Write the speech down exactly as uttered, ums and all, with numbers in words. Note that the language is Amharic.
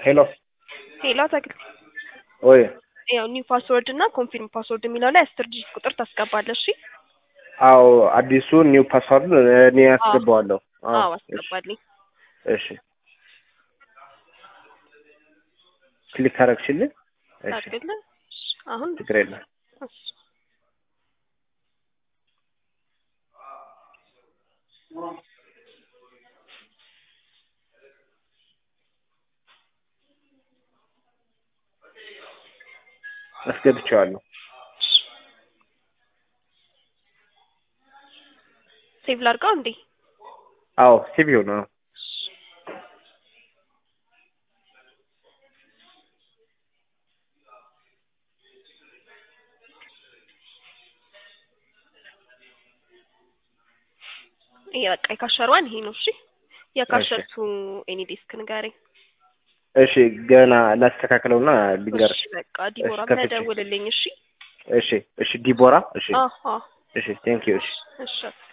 ሄሎ ሄሎ ተክል ወይ ያው ኒው ፓስወርድ እና ኮንፊርም ፓስወርድ የሚለው ላይ አስር ዲጂት ቁጥር ታስገባለሽ። እሺ አዎ አዲሱ ኒው ፓስወርድ እኔ አዎ ያስገባዋለሁ። አዎ አዎ እሺ አስገባልኝ። እሺ ክሊክ አደረግሽልኝ? እሺ ታድርግልኝ። አሁን ችግር የለም። እሺ አስገብቼዋለሁ። ሴቭ ላድርገው እንዴ? አዎ ሲቪው ነው። ይሄ በቃ የካሸሯን ይሄ ነው። እሺ የካሸርቱ ኤኒ ዲስክ ንገረኝ። እሺ ገና ላስተካክለውና ልንገርሽ። እሺ በቃ ዲቦራ እሺ ከፍቼ መደውልልኝ። እሺ እሺ እሺ ዲቦራ እሺ አዎ አዎ እሺ ቴንክ ዩ እሺ እሺ